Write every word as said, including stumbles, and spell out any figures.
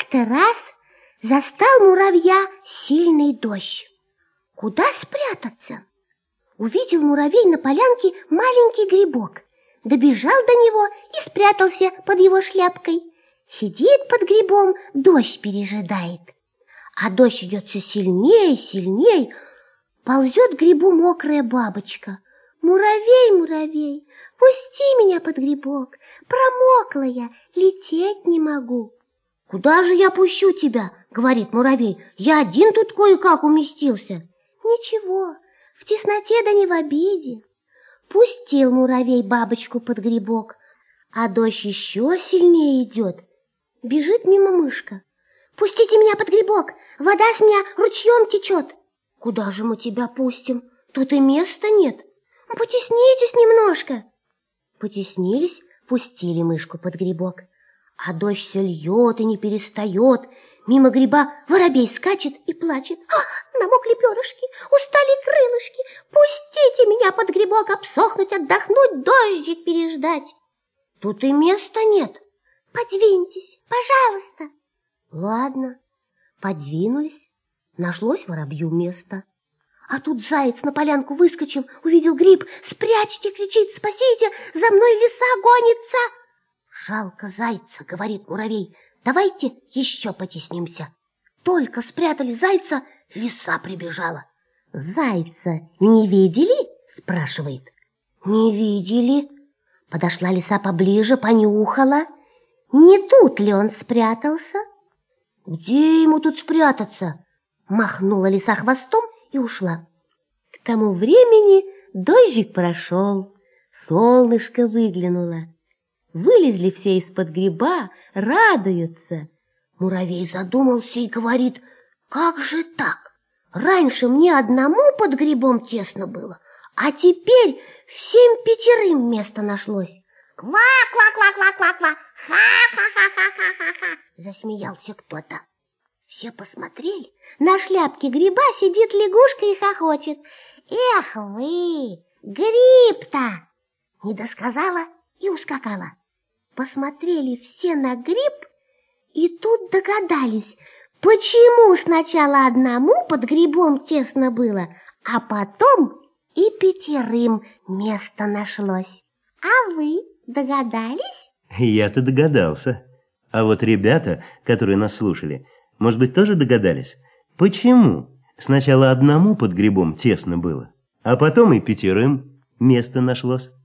Как-то раз застал муравья сильный дождь. Куда спрятаться? Увидел муравей на полянке маленький грибок, добежал до него и спрятался под его шляпкой. Сидит под грибом, дождь пережидает. А дождь идет все сильнее и сильнее. Ползет к грибу мокрая бабочка. «Муравей, муравей, пусти меня под грибок, промокла я, лететь не могу». «Куда же я пущу тебя?» — говорит муравей. «Я один тут кое-как уместился». «Ничего, в тесноте да не в обиде». Пустил муравей бабочку под грибок, а дождь еще сильнее идет. Бежит мимо мышка. «Пустите меня под грибок, вода с меня ручьем течет». «Куда же мы тебя пустим? Тут и места нет». «Потеснитесь немножко». Потеснились, пустили мышку под грибок. А дождь все льет и не перестает. Мимо гриба воробей скачет и плачет. «А, намокли перышки, устали крылышки. Пустите меня под грибок обсохнуть, отдохнуть, дождик переждать». «Тут и места нет». «Подвиньтесь, пожалуйста». Ладно, подвинулись, нашлось воробью место. А тут заяц на полянку выскочил, увидел гриб. «Спрячьте!» — кричит. «Спасите! За мной лиса гонится!» «Жалко зайца!» — говорит муравей. «Давайте еще потеснимся». Только спрятали зайца, лиса прибежала. «Зайца не видели?» — спрашивает. «Не видели». Подошла лиса поближе, понюхала. Не тут ли он спрятался? «Где ему тут спрятаться?» Махнула лиса хвостом и ушла. К тому времени дождик прошел, солнышко выглянуло. Вылезли все из-под гриба, радуются. Муравей задумался и говорит: «Как же так? Раньше мне одному под грибом тесно было, а теперь всем пятерым место нашлось». «Ква-ква-ква-ква-ква-ква! Ха-ха-ха-ха-ха-ха!» Засмеялся кто-то. Все посмотрели. На шляпке гриба сидит лягушка и хохочет. «Эх вы, гриб-то!» Не досказала и ускакала. Посмотрели все на гриб и тут догадались, почему сначала одному под грибом тесно было, а потом и пятерым место нашлось. А вы догадались? Я-то догадался. А вот ребята, которые нас слушали, может быть, тоже догадались, почему сначала одному под грибом тесно было, а потом и пятерым место нашлось?